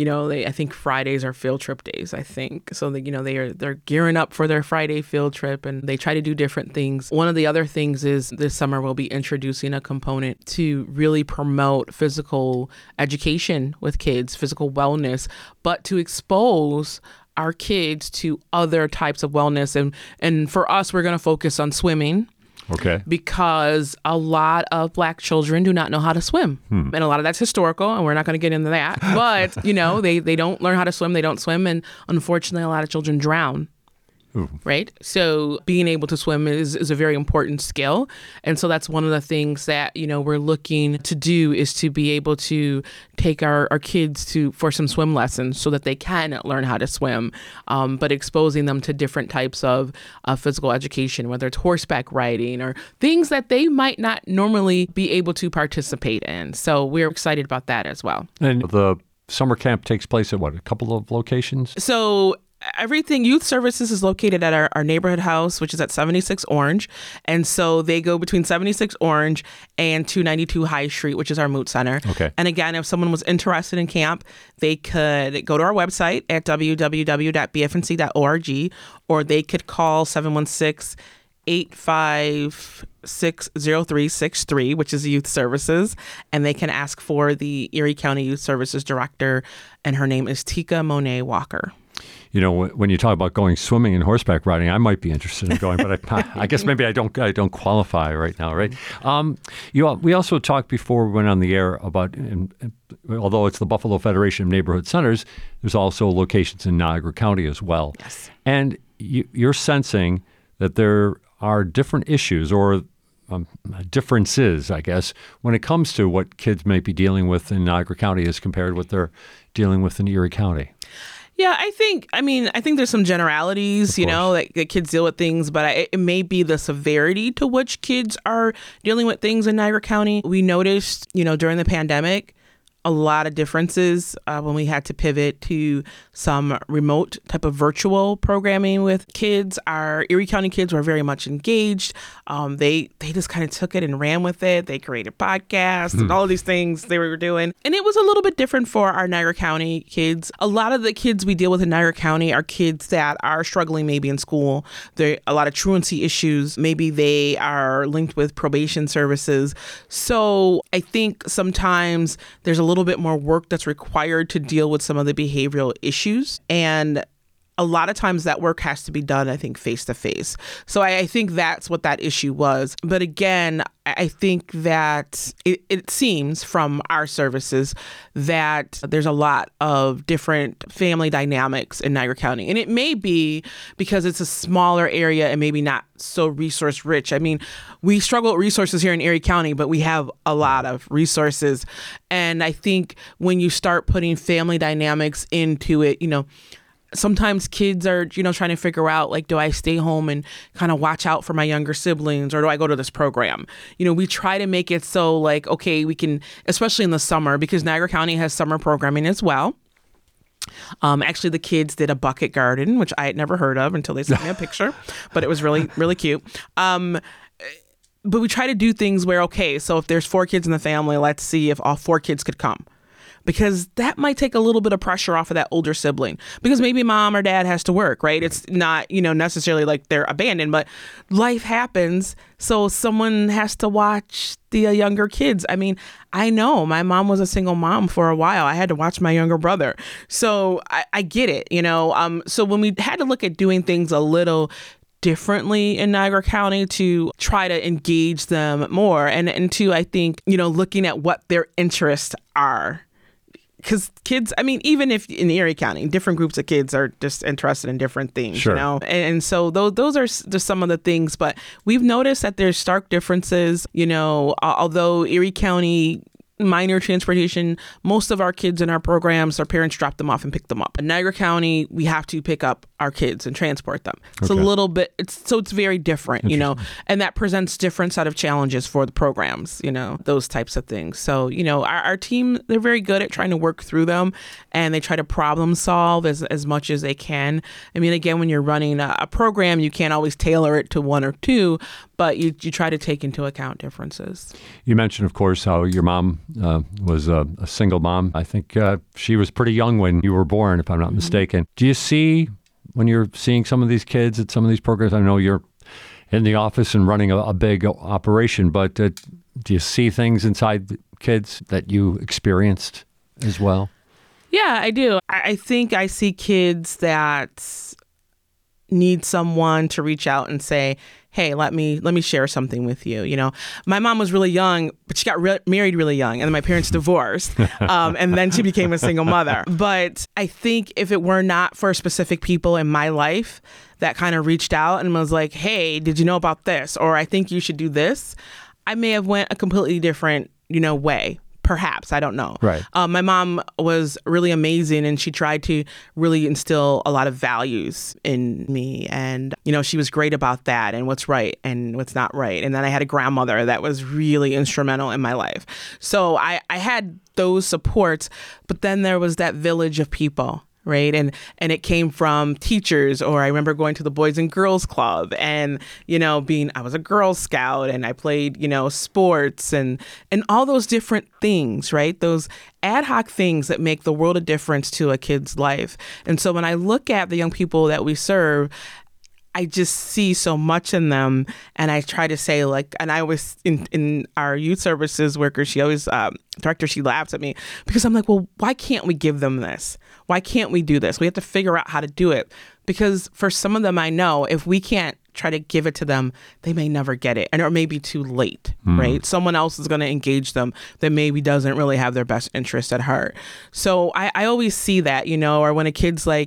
I think Fridays are field trip days, I think. So they're gearing up for their Friday field trip, and they try to do different things. One of the other things is this summer we'll be introducing a component to really promote physical education with kids, physical wellness, but to expose our kids to other types of wellness. And for us, we're going to focus on swimming. Okay. Because a lot of Black children do not know how to swim. And a lot of that's historical, and we're not going to get into that. But, they don't learn how to swim. They don't swim. And unfortunately, a lot of children drown. Ooh. Right? So being able to swim is a very important skill. And so that's one of the things that, we're looking to do, is to be able to take our kids for some swim lessons so that they can learn how to swim, but exposing them to different types of physical education, whether it's horseback riding or things that they might not normally be able to participate in. So we're excited about that as well. And the summer camp takes place at a couple of locations? So everything youth services is located at our neighborhood house, which is at 76 Orange. And so they go between 76 Orange and 292 High Street, which is our moot center. Okay. And again, if someone was interested in camp, they could go to our website at www.bfnc.org, or they could call 716-856-0363, which is youth services, and they can ask for the Erie County Youth Services Director, and her name is Tika Monet Walker. When you talk about going swimming and horseback riding, I might be interested in going, but I guess maybe I don't qualify right now, right? We also talked before we went on the air about, although it's the Buffalo Federation of Neighborhood Centers, there's also locations in Niagara County as well. Yes. And you're sensing that there are different issues or differences, I guess, when it comes to what kids may be dealing with in Niagara County as compared to what they're dealing with in Erie County. Yeah, I think there's some generalities, you know, that kids deal with things, but it may be the severity to which kids are dealing with things in Niagara County. We noticed, you know, during the pandemic, a lot of differences when we had to pivot to some remote type of virtual programming with kids. Our Erie County kids were very much engaged. They just kind of took it and ran with it. They created podcasts and all of these things they were doing. And it was a little bit different for our Niagara County kids. A lot of the kids we deal with in Niagara County are kids that are struggling maybe in school. There are a lot of truancy issues. Maybe they are linked with probation services. So I think sometimes there's a little bit more work that's required to deal with some of the behavioral issues. And a lot of times that work has to be done, I think, face to face. So I think that's what that issue was. But again, I think that it seems from our services that there's a lot of different family dynamics in Niagara County. And it may be because it's a smaller area and maybe not so resource rich. I mean, we struggle with resources here in Erie County, but we have a lot of resources. And I think when you start putting family dynamics into it, you know, sometimes kids are, you know, trying to figure out, like, do I stay home and kind of watch out for my younger siblings, or do I go to this program? You know, we try to make it so, like, okay, we can, especially in the summer, because Niagara County has summer programming as well. Actually, the kids did a bucket garden, which I had never heard of until they sent me a picture, but it was really, really cute. But we try to do things where, okay, so if there's 4 kids in the family, let's see if all 4 kids could come. Because that might take a little bit of pressure off of that older sibling, because maybe mom or dad has to work, right? It's not, you know, necessarily like they're abandoned, but life happens. So someone has to watch the younger kids. I mean, I know my mom was a single mom for a while. I had to watch my younger brother. So I get it, you know. So when we had to look at doing things a little differently in Niagara County to try to engage them more, and to, I think, you know, looking at what their interests are. Because kids, I mean, even if in Erie County, different groups of kids are just interested in different things, sure. You know? And so those are just some of the things. But we've noticed that there's stark differences, you know, although Erie County minor transportation, most of our kids in our programs, their parents drop them off and pick them up. In Niagara County, we have to pick up our kids and transport them. It's a little bit, it's very different, you know, and that presents different set of challenges for the programs, you know, those types of things. So, you know, our team, they're very good at trying to work through them, and they try to problem solve as much as they can. I mean, again, when you're running a program, you can't always tailor it to 1 or 2, but you try to take into account differences. You mentioned, of course, how your mom was a single mom. I think she was pretty young when you were born, if I'm not mistaken. Do you see, when you're seeing some of these kids at some of these programs, I know you're in the office and running a big operation, but do you see things inside the kids that you experienced as well? Yeah, I do. I think I see kids that need someone to reach out and say, hey, let me share something with you. You know, my mom was really young, but she got married really young, and then my parents divorced, and then she became a single mother. But I think if it were not for specific people in my life that kind of reached out and was like, hey, did you know about this? Or I think you should do this, I may have went a completely different, you know, way. Perhaps, I don't know. Right. My mom was really amazing, and she tried to really instill a lot of values in me. And, you know, she was great about that and what's right and what's not right. And then I had a grandmother that was really instrumental in my life. So I had those supports, but then there was that village of people. Right. And it came from teachers, or I remember going to the Boys and Girls Club and, you know, I was a Girl Scout, and I played, you know, sports and all those different things. Right. Those ad hoc things that make the world of difference to a kid's life. And so when I look at the young people that we serve, I just see so much in them, and I try to say, like, and I always, in our youth services worker, she always, director, she laughs at me because I'm like, well, why can't we give them this? Why can't we do this? We have to figure out how to do it, because for some of them, I know if we can't try to give it to them, they may never get it, and it may be too late, right? Someone else is going to engage them that maybe doesn't really have their best interest at heart. So I always see that, you know, or when a kid's like,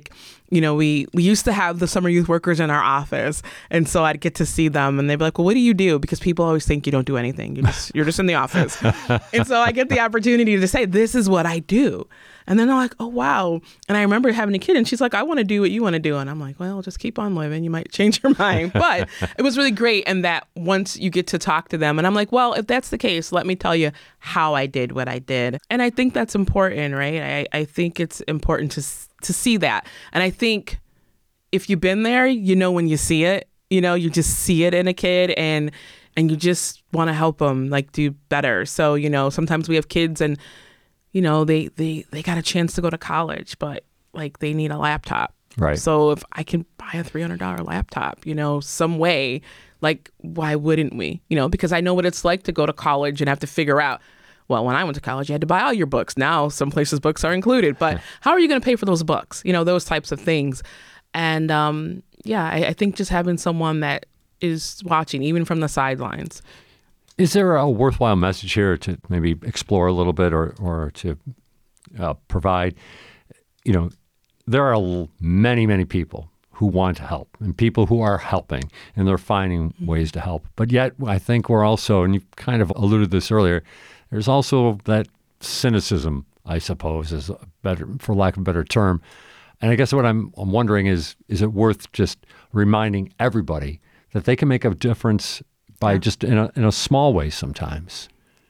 we used to have the summer youth workers in our office. And so I'd get to see them and they'd be like, well, what do you do? Because people always think you don't do anything. You're just in the office. And so I get the opportunity to say, this is what I do. And then they're like, oh, wow. And I remember having a kid and she's like, I want to do what you want to do. And I'm like, well, just keep on living. You might change your mind. But it was really great. And that once you get to talk to them and I'm like, well, if that's the case, let me tell you how I did what I did. And I think that's important, right? I think it's important to see that. And I think if you've been there, when you see it, you just see it in a kid and you just want to help them do better. So, sometimes we have kids and they got a chance to go to college, but they need a laptop. Right. So if I can buy a $300 laptop, some way, why wouldn't we? Because I know what it's like to go to college and have to figure out, well, when I went to college, you had to buy all your books. Now some places books are included, but how are you going to pay for those books? Those types of things. And I think just having someone that is watching, even from the sidelines. Is there a worthwhile message here to maybe explore a little bit or to provide? There are many, many people who want to help and people who are helping and they're finding ways to help. But yet I think we're also, and you kind of alluded to this earlier, there's also that cynicism, I suppose, is better, for lack of a better term. And I guess what I'm wondering is it worth just reminding everybody that they can make a difference by just in a small way sometimes?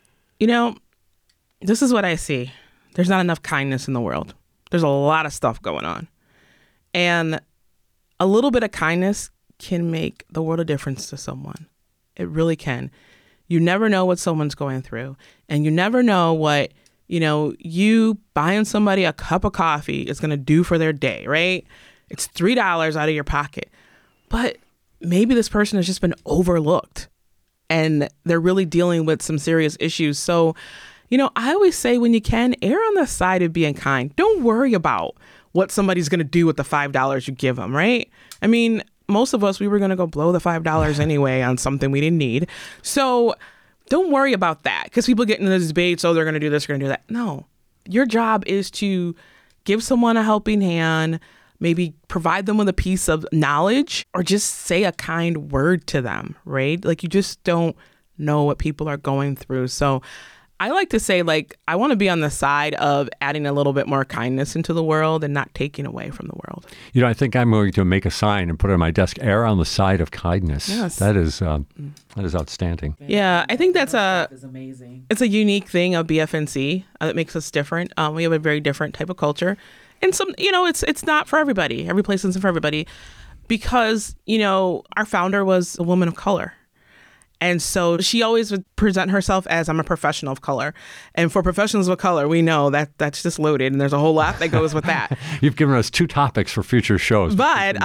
This is what I see. There's not enough kindness in the world. There's a lot of stuff going on. And a little bit of kindness can make the world a difference to someone. It really can. You never know what someone's going through. And you never know what, you buying somebody a cup of coffee is going to do for their day, right? It's $3 out of your pocket. But maybe this person has just been overlooked and they're really dealing with some serious issues. So, I always say when you can, err on the side of being kind. Don't worry about what somebody's going to do with the $5 you give them, right? I mean, most of us, we were going to go blow the $5 anyway on something we didn't need. So don't worry about that because people get into this debate, so they're going to do this, they're going to do that. No, your job is to give someone a helping hand, maybe provide them with a piece of knowledge or just say a kind word to them, right? You just don't know what people are going through. So I like to say, I want to be on the side of adding a little bit more kindness into the world and not taking away from the world. I think I'm going to make a sign and put it on my desk, err on the side of kindness. Yes. That is outstanding. Yeah, I think that's amazing. It's a unique thing of BFNC that makes us different. We have a very different type of culture. And some, it's not for everybody. Every place isn't for everybody because, our founder was a woman of color. And so she always would present herself as, I'm a professional of color. And for professionals of color, we know that that's just loaded. And there's a whole lot that goes with that. You've given us 2 topics for future shows. But,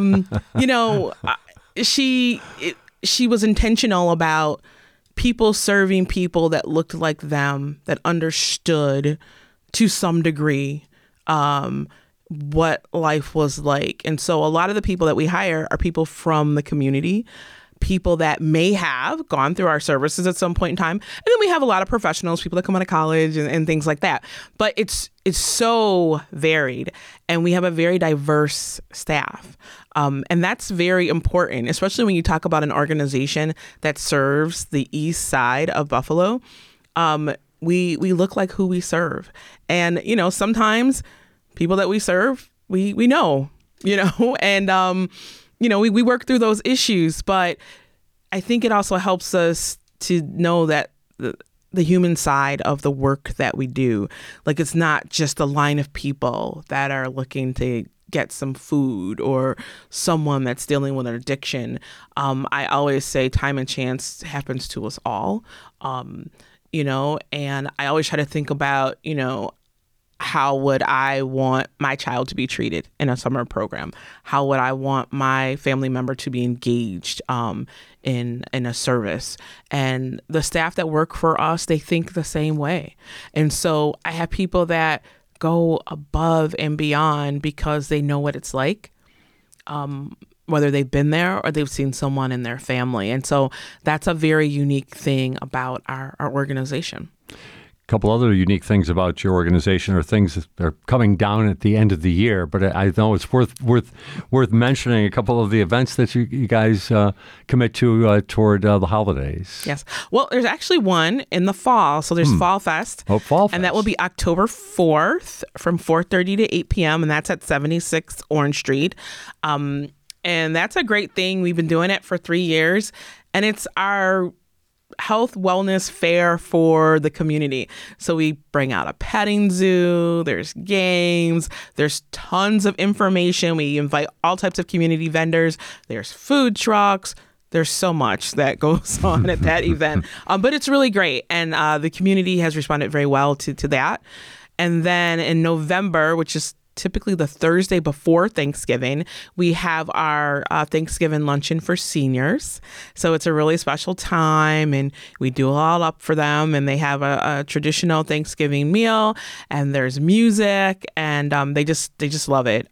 she was intentional about people serving people that looked like them, that understood to some degree what life was like. And so a lot of the people that we hire are people from the community, people that may have gone through our services at some point in time. And then we have a lot of professionals, people that come out of college and things like that. But it's so varied and we have a very diverse staff. And that's very important, especially when you talk about an organization that serves the east side of Buffalo. We look like who we serve. And, sometimes people that we serve, we know, and we work through those issues, but I think it also helps us to know that the human side of the work that we do, it's not just a line of people that are looking to get some food or someone that's dealing with an addiction. I always say time and chance happens to us all, and I always try to think about, how would I want my child to be treated in a summer program? How would I want my family member to be engaged in a service? And the staff that work for us, they think the same way. And so I have people that go above and beyond because they know what it's like, whether they've been there or they've seen someone in their family. And so that's a very unique thing about our organization. couple other unique things about your organization, or things that are coming down at the end of the year. But I know it's worth mentioning a couple of the events that you guys commit to toward the holidays. Yes. Well, there's actually one in the fall. So there's Fall Fest. Oh, Fall Fest. And that will be October 4th from 4:30 to 8 p.m. And that's at 76 Orange Street. And that's a great thing. We've been doing it for 3 years. And it's our health wellness fair for the community. So we bring out a petting zoo, there's games, there's tons of information. We invite all types of community vendors, there's food trucks, there's so much that goes on at that event. But it's really great. And the community has responded very well to that. And then in November, which is typically the Thursday before Thanksgiving, we have our Thanksgiving luncheon for seniors. So it's a really special time, and we do it all up for them. And they have a traditional Thanksgiving meal, and there's music, and they just love it.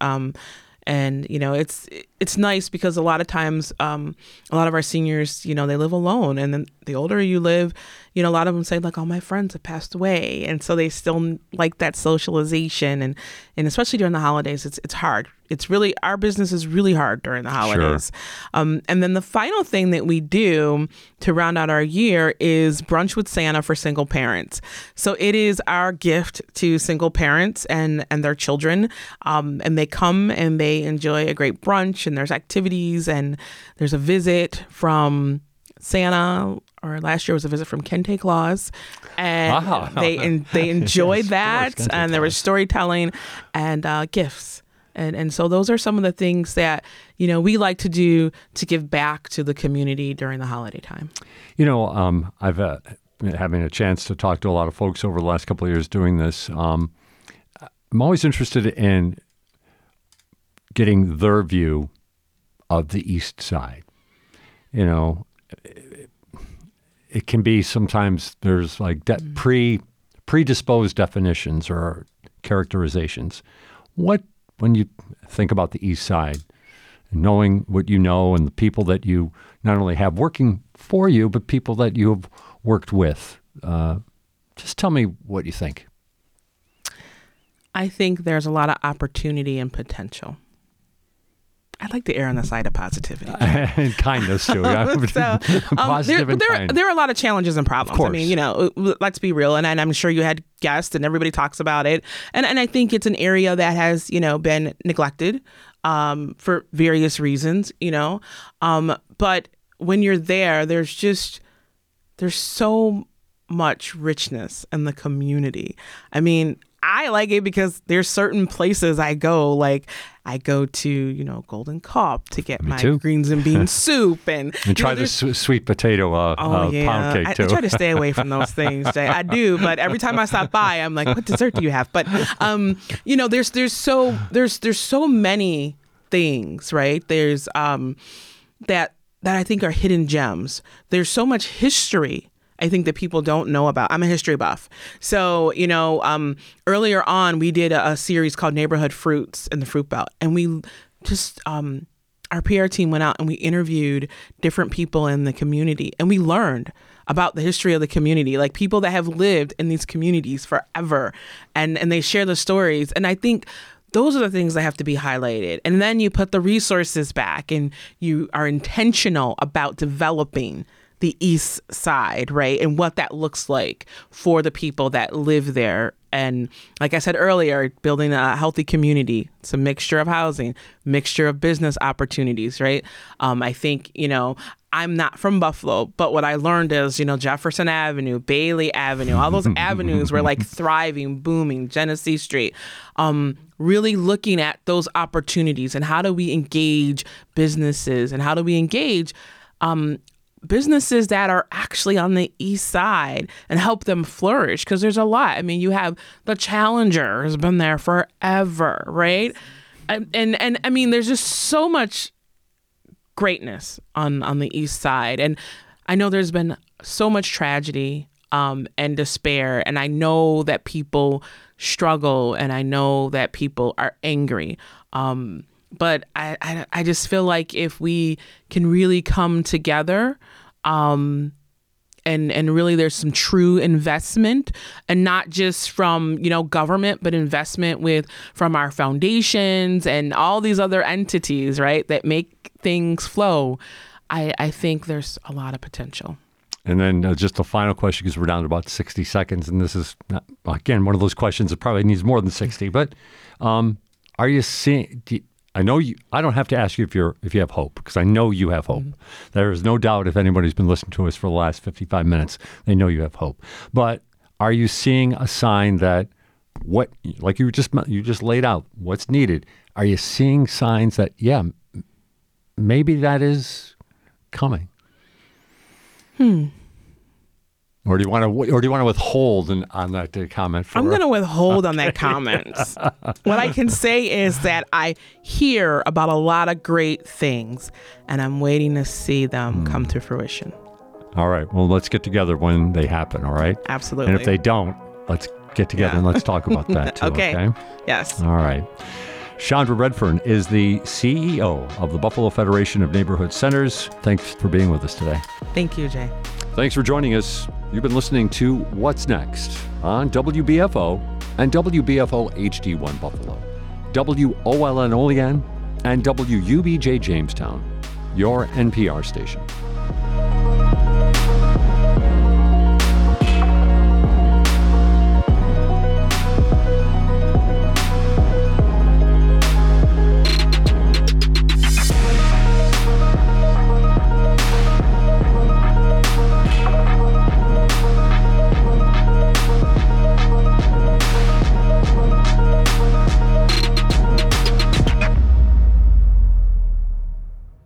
And, you know, it's nice because a lot of times, a lot of our seniors, you know, they live alone. And then the older you live, you know, a lot of them say, like, all my friends have passed away. And so they still like that socialization. And especially during the holidays, it's hard. It's really, our business is really hard during the holidays. Sure. And then the final thing that we do to round out our year is Brunch with Santa for single parents. So it is our gift to single parents and their children. And they come and they enjoy a great brunch, and there's activities, and there's a visit from Santa, or last year was a visit from Kente Claus, and they enjoyed that, and there was storytelling and gifts. And so those are some of the things that, you know, we like to do to give back to the community during the holiday time. You know, I've having a chance to talk to a lot of folks over the last couple of years doing this. I'm always interested in getting their view of the East Side. You know, it can be sometimes there's like predisposed definitions or characterizations. When you think about the East Side, knowing what you know and the people that you not only have working for you, but people that you have worked with, just tell me what you think. I think there's a lot of opportunity and potential. I'd like to err on the side of positivity. And kindness, too. Positive and kind. There are a lot of challenges and problems. Of course. I mean, you know, let's be real. And I'm sure you had guests and everybody talks about it. And I think it's an area that has, you know, been neglected for various reasons, you know. But when you're there, there's so much richness in the community. I mean, I like it because there's certain places I go, like I go to, you know, Golden Cup to get my greens and beans soup. And try the sweet potato pound cake, too. I try to stay away from those things, Jay. I do, but every time I stop by, I'm like, what dessert do you have? But, you know, there's so many things, right? There's that I think are hidden gems. There's so much history I think that people don't know about. I'm a history buff. So, you know, earlier on, we did a series called Neighborhood Fruits in the Fruit Belt. And we just, our PR team went out and we interviewed different people in the community. And we learned about the history of the community, like people that have lived in these communities forever. And they share the stories. And I think those are the things that have to be highlighted. And then you put the resources back and you are intentional about developing the East Side, right? And what that looks like for the people that live there. And like I said earlier, building a healthy community. It's a mixture of housing, mixture of business opportunities, right? I think, you know, I'm not from Buffalo, but what I learned is, you know, Jefferson Avenue, Bailey Avenue, all those avenues were like thriving, booming, Genesee Street. Really looking at those opportunities and how do we engage businesses and how do we engage businesses that are actually on the East Side and help them flourish, because there's a lot. I mean, you have the Challenger has been there forever, right? And I mean, there's just so much greatness on the East Side. And I know there's been so much tragedy and despair, and I know that people struggle, and I know that people are angry. But I just feel like if we can really come together and and really there's some true investment, and not just from, government, but investment from our foundations and all these other entities, right, that make things flow, I think there's a lot of potential. And then just a final question, because we're down to about 60 seconds, and this is, again, one of those questions that probably needs more than 60, but are you seeing... I know you. I don't have to ask you if you have hope, because I know you have hope. Mm-hmm. There is no doubt, if anybody's been listening to us for the last 55 minutes, they know you have hope. But are you seeing a sign that like you just laid out, what's needed? Are you seeing signs that maybe that is coming? Or do you want to withhold on that comment? I'm going to withhold on that comment. What I can say is that I hear about a lot of great things, and I'm waiting to see them come to fruition. All right. Well, let's get together when they happen. All right. Absolutely. And if they don't, let's get together and let's talk about that too. Okay. Yes. All right. Chandra Redfern is the CEO of the Buffalo Federation of Neighborhood Centers. Thanks for being with us today. Thank you, Jay. Thanks for joining us. You've been listening to What's Next on WBFO and WBFO HD1 Buffalo, WOLN Olean, and WUBJ Jamestown, your NPR station.